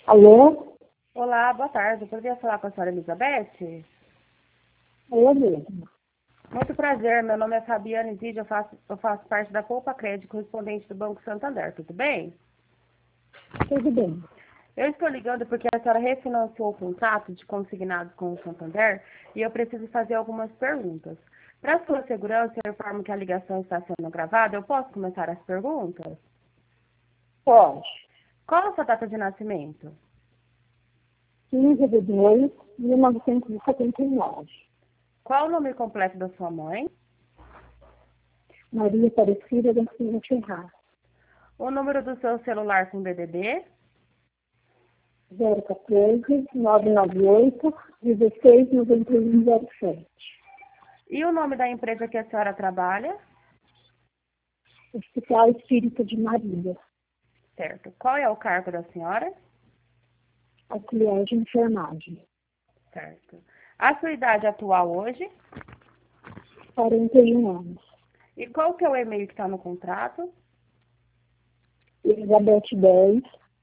Alô? Olá, boa tarde. Eu poderia falar com a senhora Elizabeth? Eu mesmo. Muito prazer, meu nome é Fabiana Zid, eu faço parte da Poupa Crédito, correspondente do Banco Santander, tudo bem? Tudo bem. Eu estou ligando porque a senhora refinanciou o contrato de consignados com o Santander e eu preciso fazer algumas perguntas. Para sua segurança, eu informo que a ligação está sendo gravada, eu posso começar as perguntas? Pode. Qual a sua data de nascimento? 15 de 2 de 1979. Qual o nome completo da sua mãe? Maria Aparecida da Silva Ferraz. O número do seu celular com DDD? 014 998 16 9107. E o nome da empresa que a senhora trabalha? Hospital Espírita de Maria. Certo. Qual é o cargo da senhora? Auxiliar de enfermagem. Certo. A sua idade atual hoje? 41 anos. E qual que é o e-mail que está no contrato? Elizabeth10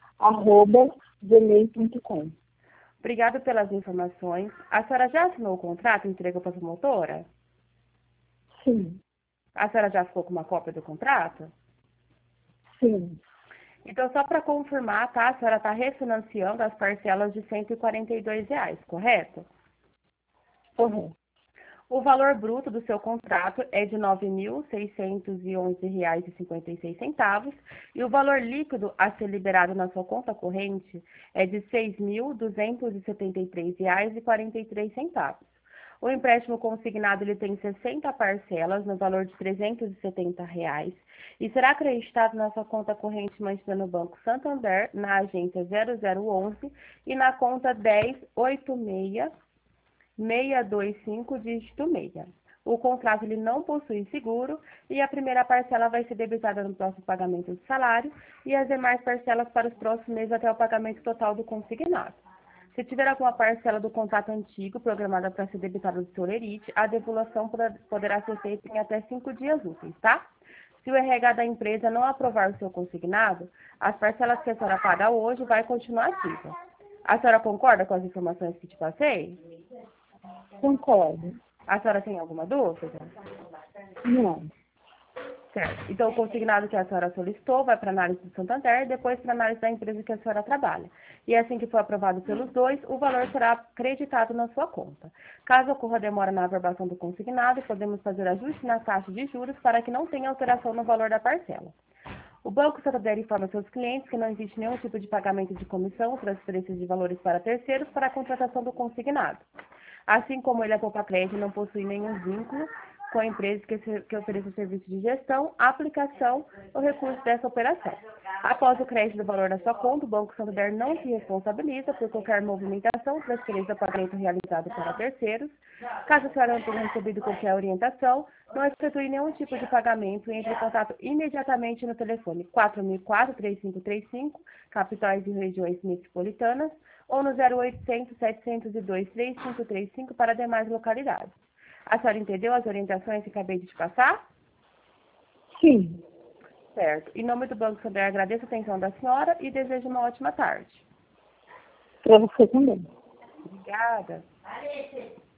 @gmail.com. Obrigada pelas informações. A senhora já assinou o contrato e entregou para a promotora? Sim. A senhora já ficou com uma cópia do contrato? Sim. Então, só para confirmar, tá? A senhora está refinanciando as parcelas de R$ 142, correto? Correto. O valor bruto do seu contrato é de R$ 9.611,56 e o valor líquido a ser liberado na sua conta corrente é de R$ 6.273,43. O empréstimo consignado ele tem 60 parcelas no valor de R$ 370 e será acreditado na sua conta corrente mantida no Banco Santander, na agência 0011 e na conta 1086-625, dígito 6. O contrato ele não possui seguro e a primeira parcela vai ser debitada no próximo pagamento do salário e as demais parcelas para os próximos meses até o pagamento total do consignado. Se tiver alguma parcela do contrato antigo programada para ser debitada do seu lerite, a devolução poderá ser feita em até 5 dias úteis, tá? Se o RH da empresa não aprovar o seu consignado, as parcelas que a senhora paga hoje vai continuar ativa. A senhora concorda com as informações que te passei? Concordo. A senhora tem alguma dúvida? Não. Certo. Então, o consignado que a senhora solicitou vai para análise do Santander e depois para análise da empresa que a senhora trabalha. E assim que for aprovado pelos dois, o valor será creditado na sua conta. Caso ocorra demora na aprovação do consignado, podemos fazer ajuste na taxa de juros para que não tenha alteração no valor da parcela. O Banco Santander informa seus clientes que não existe nenhum tipo de pagamento de comissão ou transferência de valores para terceiros para a contratação do consignado. Assim como ele, a Poupa Crédito, não possui nenhum vínculo com a empresa que ofereça serviço de gestão, aplicação ou recurso dessa operação. Após o crédito do valor da sua conta, o Banco Santander não se responsabiliza por qualquer movimentação, transferência ou pagamento realizado para terceiros. Caso a senhora não tenha recebido qualquer orientação, não efetue nenhum tipo de pagamento e entre em contato imediatamente no telefone 4004-3535, capitais e regiões metropolitanas, ou no 0800-702-3535 para demais localidades. A senhora entendeu as orientações que acabei de te passar? Sim. Certo. Em nome do Banco Santander, agradeço a atenção da senhora e desejo uma ótima tarde. Para você também. Obrigada.